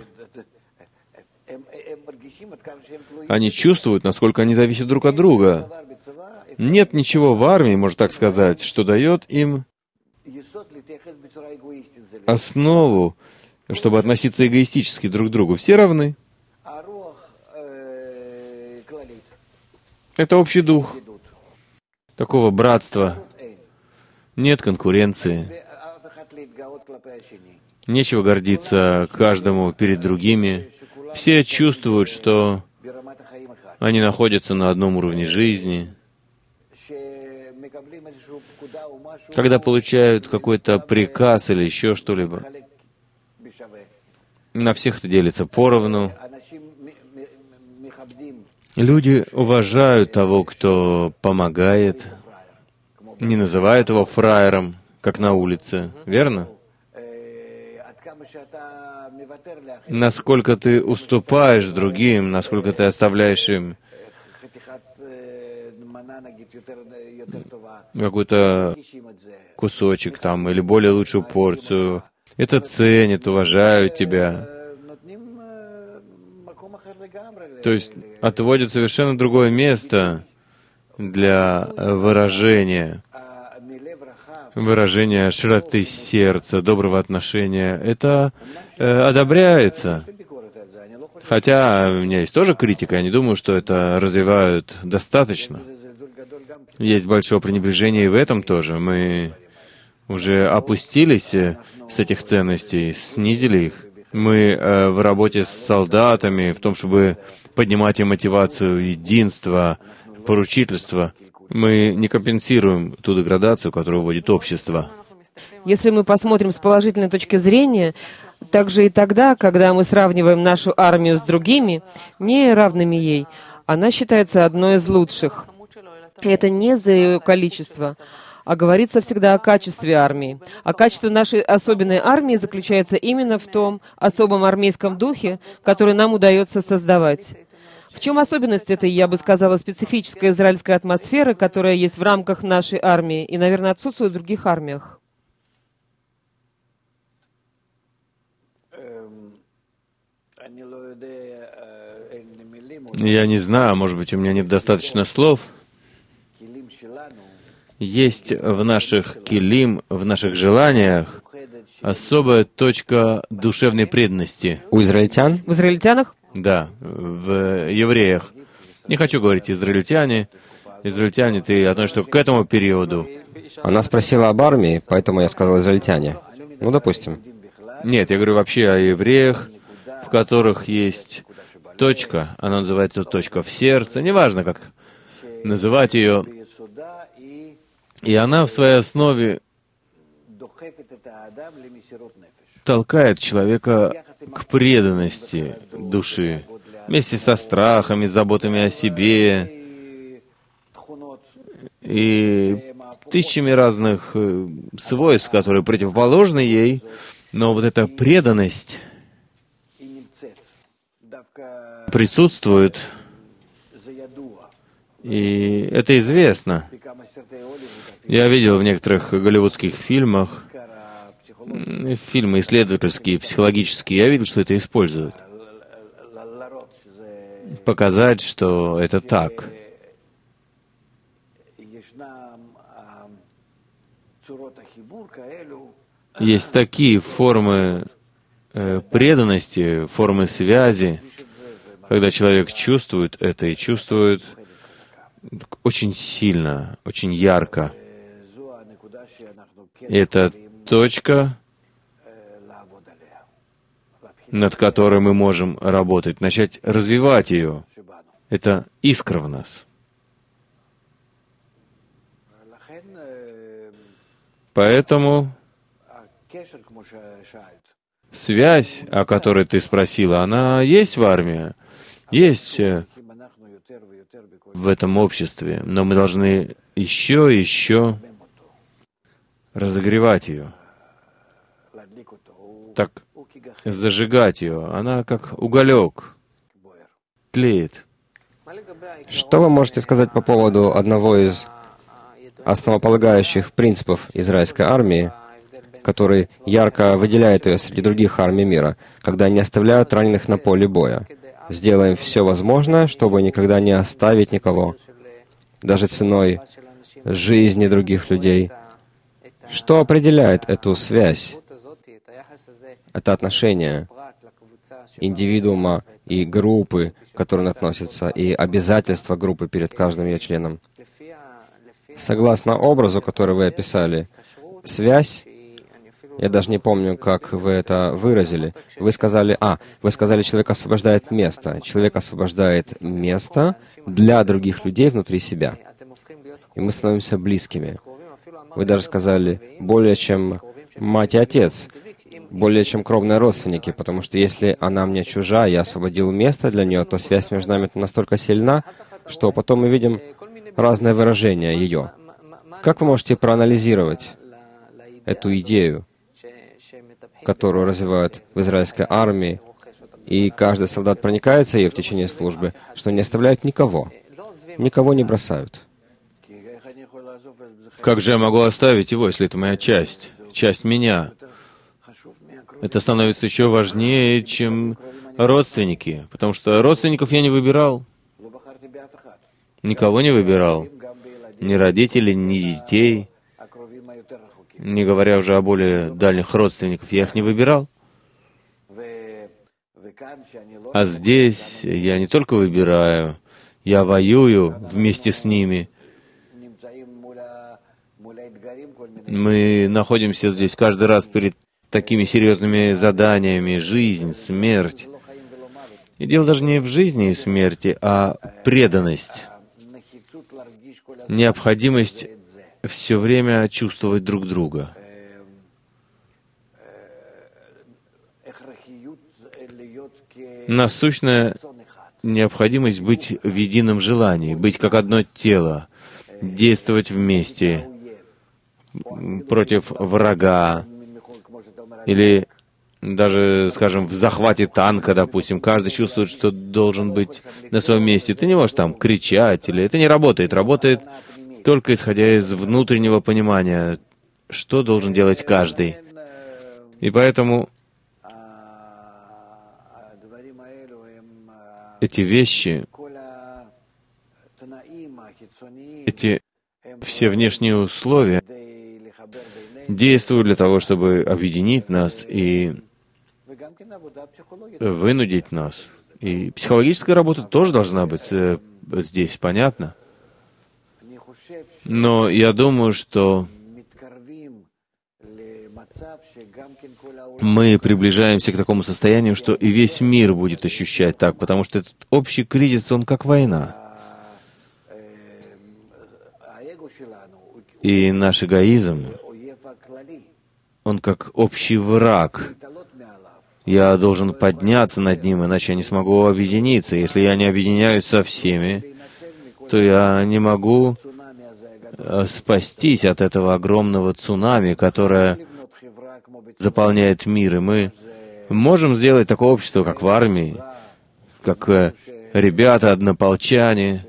Они чувствуют, насколько они зависят друг от друга. Нет ничего в армии, можно так сказать, что дает им основу, чтобы относиться эгоистически друг к другу. Все равны. Это общий дух такого братства. Нет конкуренции. Нечего гордиться каждому перед другими. Все чувствуют, что они находятся на одном уровне жизни. Когда получают какой-то приказ или еще что-либо, на всех это делится поровну. Люди уважают того, кто помогает, не называют его фраером, как на улице, верно? Насколько ты уступаешь другим, насколько ты оставляешь им какой-то кусочек там или более лучшую порцию. Это ценят, уважают тебя. То есть отводят совершенно другое место для выражения широты сердца, доброго отношения. Это одобряется. Хотя у меня есть тоже критика, я не думаю, что это развивают достаточно. Есть большое пренебрежение и в этом тоже. Мы уже опустились с этих ценностей, снизили их. Мы в работе с солдатами, в том, чтобы поднимать им мотивацию единства, поручительства, мы не компенсируем ту деградацию, которую вводит общество. Если мы посмотрим с положительной точки зрения, также и тогда, когда мы сравниваем нашу армию с другими, не равными ей, она считается одной из лучших. И это не за ее количество, а говорится всегда о качестве армии. А качество нашей особенной армии заключается именно в том особом армейском духе, который нам удается создавать. В чем особенность этой, я бы сказала, специфической израильской атмосферы, которая есть в рамках нашей армии и, наверное, отсутствует в других армиях? Я не знаю, может быть, у меня нет достаточно слов. Есть в наших килим, в наших желаниях особая точка душевной преданности. У израильтян? В израильтянах? Да, в евреях. Не хочу говорить израильтяне. Израильтяне, ты относишься только к этому периоду. Она спросила об армии, поэтому я сказал израильтяне. Ну, допустим. Нет, я говорю вообще о евреях, в которых есть точка, она называется точка в сердце, неважно, как называть ее. И она в своей основе толкает человека к преданности души, вместе со страхами, заботами о себе и тысячами разных свойств, которые противоположны ей, но вот эта преданность присутствует, и это известно. Я видел в некоторых голливудских фильмах, фильмы исследовательские, психологические, я видел, что это используют. Показать, что это так. Есть такие формы преданности, формы связи, когда человек чувствует это и чувствует очень сильно, очень ярко. И это точка, над которой мы можем работать, начать развивать ее. Это искра в нас. Поэтому связь, о которой ты спросила, она есть в армии, есть в этом обществе, но мы должны еще и еще разогревать ее, так зажигать ее. Она как уголек, тлеет. Что вы можете сказать по поводу одного из основополагающих принципов израильской армии, который ярко выделяет ее среди других армий мира, когда они оставляют раненых на поле боя? Сделаем все возможное, чтобы никогда не оставить никого, даже ценой жизни других людей. Что определяет эту связь, это отношение индивидуума и группы, к которой он относится, и обязательства группы перед каждым ее членом? Согласно образу, который вы описали, связь, я даже не помню, как вы это выразили. Вы сказали, человек освобождает место. Человек освобождает место для других людей внутри себя. И мы становимся близкими. Вы даже сказали, более чем мать и отец, более чем кровные родственники, потому что если она мне чужа, я освободил место для нее, то связь между нами настолько сильна, что потом мы видим разные выражения ее. Как вы можете проанализировать эту идею, которую развивают в израильской армии, и каждый солдат проникается ею в течение службы, что не оставляют никого не бросают? Как же я могу оставить его, если это моя часть меня? Это становится еще важнее, чем родственники, потому что родственников я не выбирал. Никого не выбирал. Ни родителей, ни детей. Не говоря уже о более дальних родственниках, я их не выбирал. А здесь я не только выбираю, я воюю вместе с ними. Мы находимся здесь каждый раз перед такими серьезными заданиями: жизнь, смерть. И дело даже не в жизни и смерти, а преданность, необходимость все время чувствовать друг друга. Насущная необходимость быть в едином желании, быть как одно тело, действовать вместе против врага, или даже, скажем, в захвате танка, допустим, каждый чувствует, что должен быть на своем месте. Ты не можешь там кричать, или это не работает. Работает только исходя из внутреннего понимания, что должен делать каждый. И поэтому эти вещи, эти все внешние условия действуют для того, чтобы объединить нас и вынудить нас. И психологическая работа тоже должна быть здесь, понятно? Но я думаю, что мы приближаемся к такому состоянию, что и весь мир будет ощущать так, потому что этот общий кризис, он как война. И наш эгоизм, он как общий враг. Я должен подняться над ним, иначе я не смогу объединиться. Если я не объединяюсь со всеми, то я не могу спастись от этого огромного цунами, которое заполняет мир. И мы можем сделать такое общество, как в армии, как ребята, однополчане.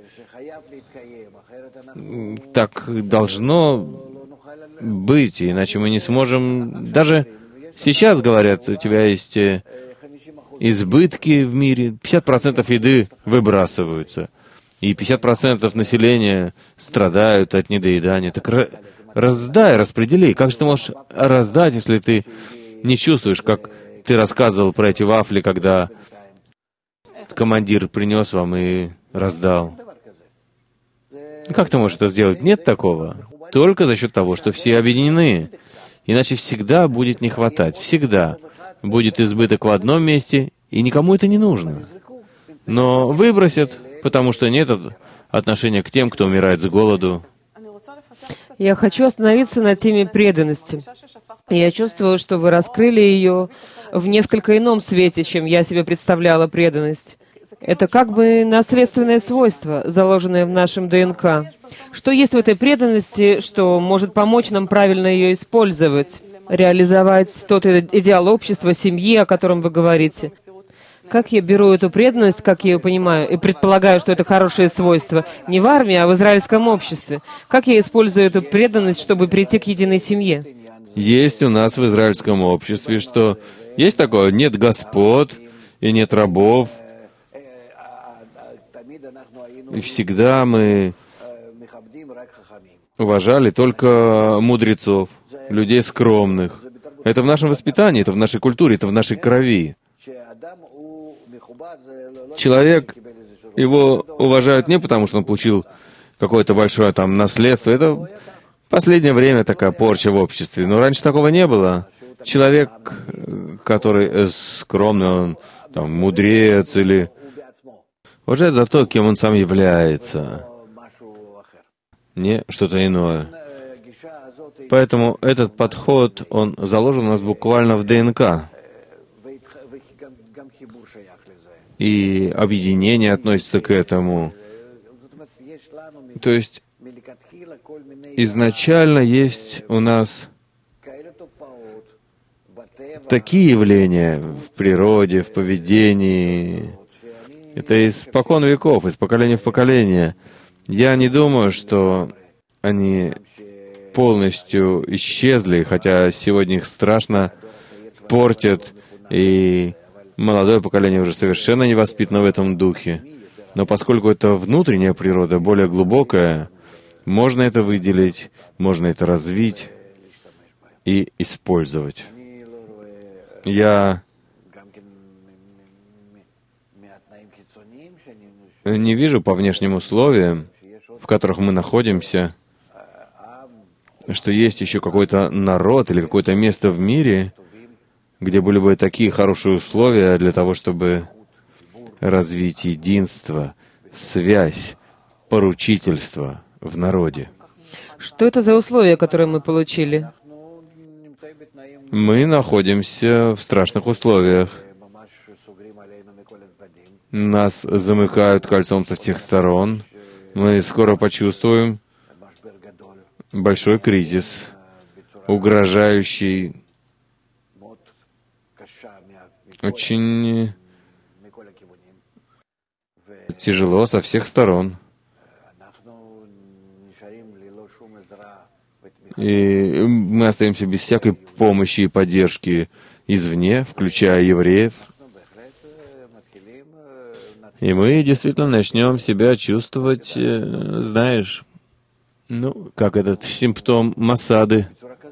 Так должно быть, иначе мы не сможем... Даже сейчас говорят, у тебя есть избытки в мире, 50% еды выбрасываются, и 50% населения страдают от недоедания. Так раздай, распредели. Как же ты можешь раздать, если ты не чувствуешь, как ты рассказывал про эти вафли, когда командир принес вам и раздал? Как ты можешь это сделать? Нет такого. Только за счет того, что все объединены. Иначе всегда будет не хватать. Всегда будет избыток в одном месте, и никому это не нужно. Но выбросят, потому что нет отношения к тем, кто умирает с голоду. Я хочу остановиться на теме преданности. Я чувствую, что вы раскрыли ее в несколько ином свете, чем я себе представляла преданность. Это как бы наследственное свойство, заложенное в нашем ДНК. Что есть в этой преданности, что может помочь нам правильно ее использовать, реализовать тот идеал общества, семьи, о котором вы говорите? Как я беру эту преданность, как я ее понимаю, и предполагаю, что это хорошее свойство не в армии, а в израильском обществе? Как я использую эту преданность, чтобы прийти к единой семье? Есть у нас в израильском обществе, что есть такое, нет господ и нет рабов. И всегда мы уважали только мудрецов, людей скромных. Это в нашем воспитании, это в нашей культуре, это в нашей крови. Человек, его уважают не потому, что он получил какое-то большое там наследство. Это в последнее время такая порча в обществе. Но раньше такого не было. Человек, который скромный, он там мудрец или уважает за то, кем он сам является, не что-то иное. Поэтому этот подход, он заложен у нас буквально в ДНК. И объединение относится к этому. То есть, изначально есть у нас такие явления в природе, в поведении. Это испокон веков, из поколения в поколение. Я не думаю, что они полностью исчезли, хотя сегодня их страшно портят, и молодое поколение уже совершенно не воспитано в этом духе. Но поскольку это внутренняя природа, более глубокая, можно это выделить, можно это развить и использовать. Я не вижу по внешним условиям, в которых мы находимся, что есть еще какой-то народ или какое-то место в мире, где были бы такие хорошие условия для того, чтобы развить единство, связь, поручительство в народе. Что это за условия, которые мы получили? Мы находимся в страшных условиях. Нас замыкают кольцом со всех сторон. Мы скоро почувствуем, большой кризис, угрожающий очень тяжело со всех сторон. И мы остаемся без всякой помощи и поддержки извне, включая евреев. И мы действительно начнем себя чувствовать, знаешь, как этот симптом Масады.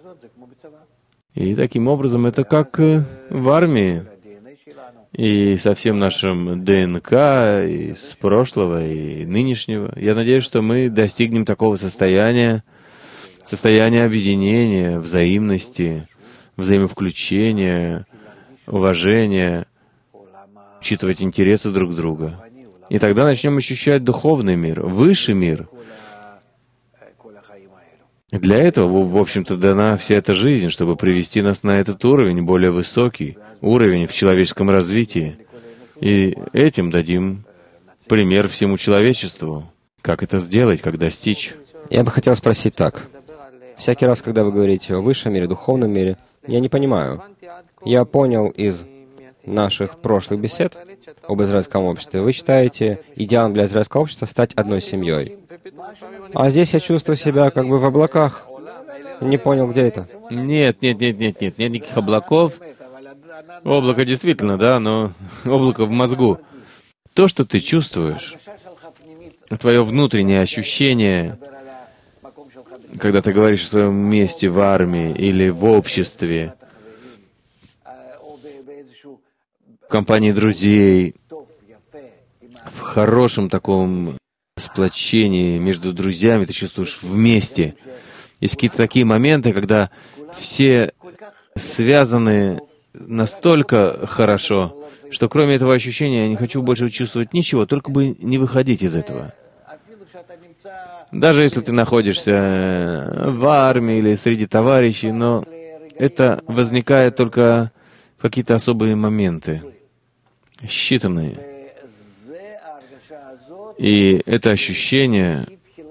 И таким образом это как в армии. И со всем нашим ДНК, и с прошлого, и нынешнего. Я надеюсь, что мы достигнем такого состояния объединения, взаимности, взаимовключения, уважения, учитывать интересы друг друга. И тогда начнем ощущать духовный мир, высший мир. Для этого, в общем-то, дана вся эта жизнь, чтобы привести нас на этот уровень, более высокий уровень в человеческом развитии. И этим дадим пример всему человечеству, как это сделать, как достичь. Я бы хотел спросить так. Всякий раз, когда вы говорите о высшем мире, духовном мире, я не понимаю. Я понял из наших прошлых бесед об израильском обществе. Вы считаете идеалом для израильского общества стать одной семьей. А здесь я чувствую себя как бы в облаках. Не понял, где это. Нет никаких облаков. Облако действительно, да, но облако в мозгу. То, что ты чувствуешь, твое внутреннее ощущение, когда ты говоришь о своем месте в армии или в обществе, в компании друзей, в хорошем таком сплочении между друзьями, ты чувствуешь вместе. Есть какие-то такие моменты, когда все связаны настолько хорошо, что кроме этого ощущения я не хочу больше чувствовать ничего, только бы не выходить из этого. Даже если ты находишься в армии или среди товарищей, но это возникает только в какие-то особые моменты, считанные. И это ощущение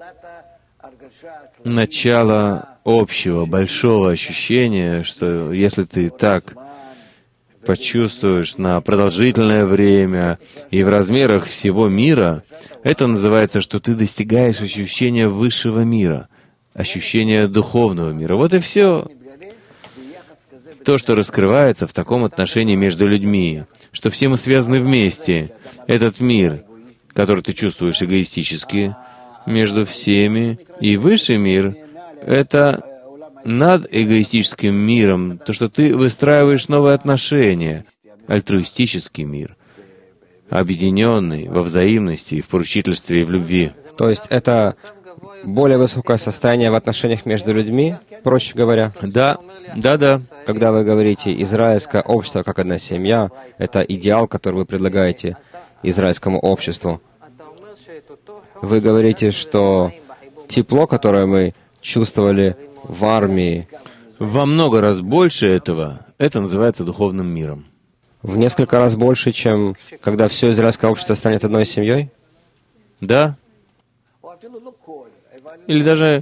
начало общего, большого ощущения, что если ты так почувствуешь на продолжительное время и в размерах всего мира, это называется, что ты достигаешь ощущения высшего мира, ощущения духовного мира. Вот и все. То, что раскрывается в таком отношении между людьми, что все мы связаны вместе. Этот мир, который ты чувствуешь эгоистически, между всеми, и высший мир — это над эгоистическим миром, то, что ты выстраиваешь новые отношения, альтруистический мир, объединенный во взаимности, и в поручительстве, и в любви. То есть это более высокое состояние в отношениях между людьми, проще говоря? Да. Когда вы говорите «израильское общество как одна семья», это идеал, который вы предлагаете израильскому обществу. Вы говорите, что тепло, которое мы чувствовали в армии, во много раз больше этого, это называется духовным миром. В несколько раз больше, чем когда все израильское общество станет одной семьей? Да. Или даже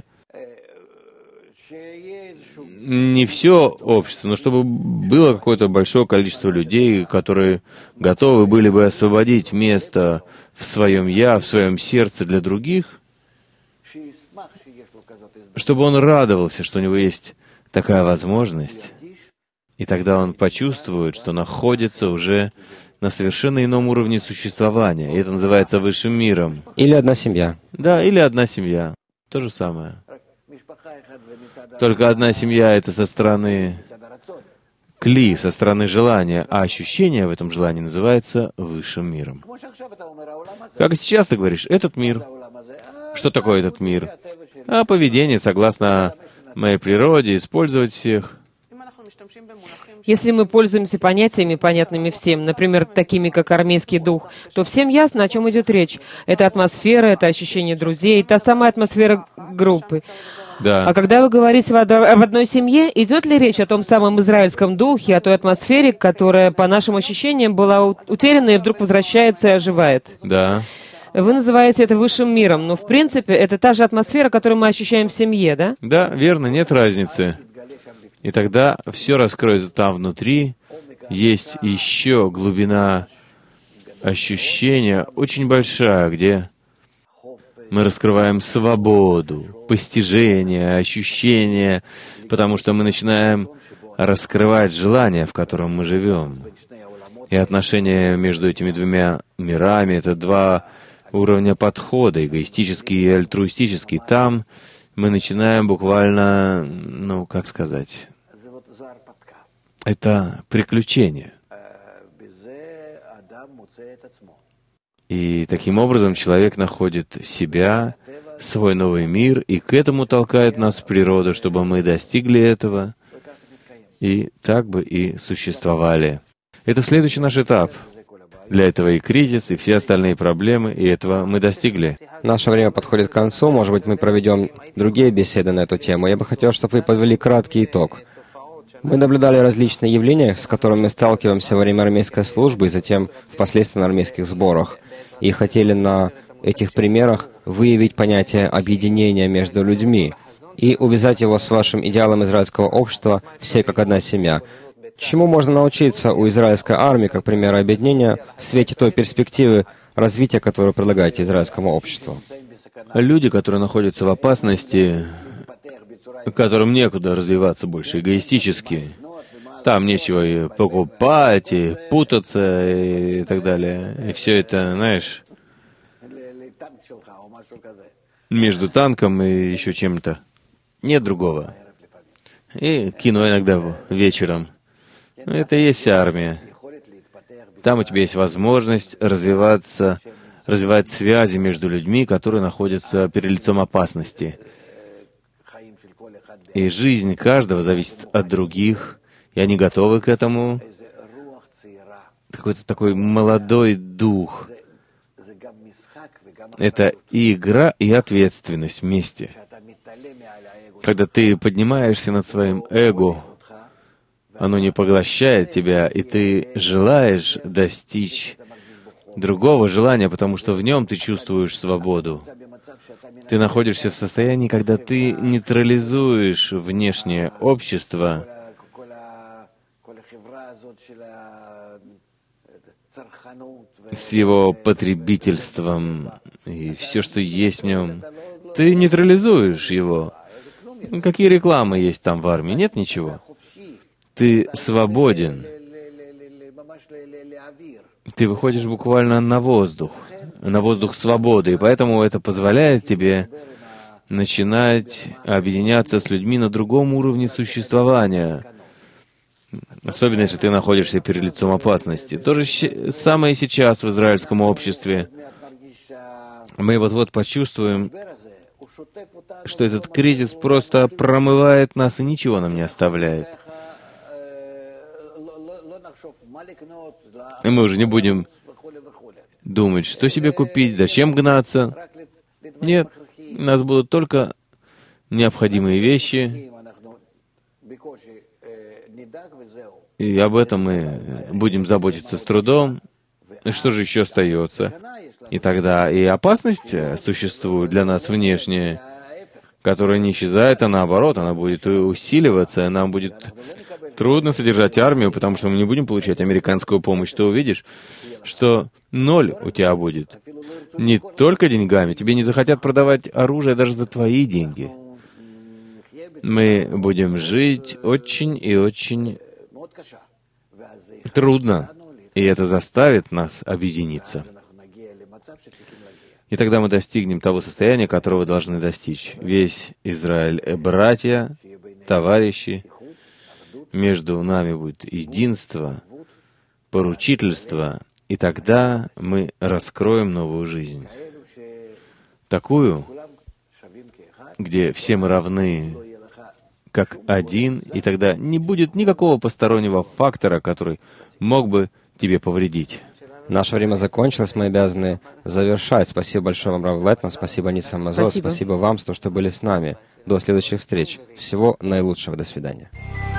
не все общество, но чтобы было какое-то большое количество людей, которые готовы были бы освободить место в своем «я», в своем сердце для других, чтобы он радовался, что у него есть такая возможность, и тогда он почувствует, что находится уже на совершенно ином уровне существования, и это называется высшим миром. Или одна семья. Да, или одна семья. То же самое. Только одна семья — это со стороны кли, со стороны желания, а ощущение в этом желании называется высшим миром. Как и сейчас ты говоришь, этот мир. Что такое этот мир? А поведение, согласно моей природе, использовать всех. Если мы пользуемся понятиями, понятными всем, например, такими как армейский дух, то всем ясно, о чем идет речь. Это атмосфера, это ощущение друзей, та самая атмосфера группы. Да. А когда вы говорите об одной семье, идет ли речь о том самом израильском духе, о той атмосфере, которая, по нашим ощущениям, была утеряна и вдруг возвращается и оживает? Да. Вы называете это высшим миром, но в принципе это та же атмосфера, которую мы ощущаем в семье, да? Да, верно, нет разницы. И тогда все раскроется там внутри. Есть еще глубина ощущения очень большая, где мы раскрываем свободу, постижение, ощущение, потому что мы начинаем раскрывать желание, в котором мы живем. И отношения между этими двумя мирами — это два уровня подхода, эгоистический и альтруистический. Там мы начинаем буквально, как сказать, это приключение. И таким образом человек находит себя, свой новый мир, и к этому толкает нас природа, чтобы мы достигли этого, и так бы и существовали. Это следующий наш этап. Для этого и кризис, и все остальные проблемы, и этого мы достигли. Наше время подходит к концу, может быть, мы проведем другие беседы на эту тему. Я бы хотел, чтобы вы подвели краткий итог. Мы наблюдали различные явления, с которыми мы сталкиваемся во время армейской службы и затем впоследствии на армейских сборах. И хотели на этих примерах выявить понятие объединения между людьми и увязать его с вашим идеалом израильского общества «все как одна семья». Чему можно научиться у израильской армии, как примера объединения, в свете той перспективы развития, которую предлагаете израильскому обществу? Люди, которые находятся в опасности, которым некуда развиваться больше эгоистически, там нечего и покупать, и путаться, и так далее. И все это, знаешь, между танком и еще чем-то. Нет другого. И кино иногда вечером. Это и есть вся армия. Там у тебя есть возможность развиваться, развивать связи между людьми, которые находятся перед лицом опасности. И жизнь каждого зависит от других, и они готовы к этому. Какой-то такой молодой дух. Это и игра, и ответственность вместе. Когда ты поднимаешься над своим эго, оно не поглощает тебя, и ты желаешь достичь другого желания, потому что в нем ты чувствуешь свободу. Ты находишься в состоянии, когда ты нейтрализуешь внешнее общество, с его потребительством и все, что есть в нем. Ты нейтрализуешь его. Какие рекламы есть там в армии? Нет ничего. Ты свободен. Ты выходишь буквально на воздух свободы, и поэтому это позволяет тебе начинать объединяться с людьми на другом уровне существования. Особенно, если ты находишься перед лицом опасности. То же самое сейчас в израильском обществе. Мы вот-вот почувствуем, что этот кризис просто промывает нас и ничего нам не оставляет. И мы уже не будем думать, что себе купить, зачем гнаться. Нет, у нас будут только необходимые вещи, и об этом мы будем заботиться с трудом. И что же еще остается? И тогда и опасность существует для нас внешняя, которая не исчезает, а наоборот, она будет усиливаться, и нам будет трудно содержать армию, потому что мы не будем получать американскую помощь. Ты увидишь, что ноль у тебя будет. Не только деньгами. Тебе не захотят продавать оружие даже за твои деньги. Мы будем жить очень и очень трудно, и это заставит нас объединиться. И тогда мы достигнем того состояния, которого должны достичь. Весь Израиль — братья, товарищи. Между нами будет единство, поручительство, и тогда мы раскроем новую жизнь. Такую, где все мы равны как один, и тогда не будет никакого постороннего фактора, который мог бы тебе повредить. Наше время закончилось, мы обязаны завершать. Спасибо большое вам, Рав Лайтман, спасибо, Ница Мазот, спасибо вам за то, что были с нами. До следующих встреч. Всего наилучшего. До свидания.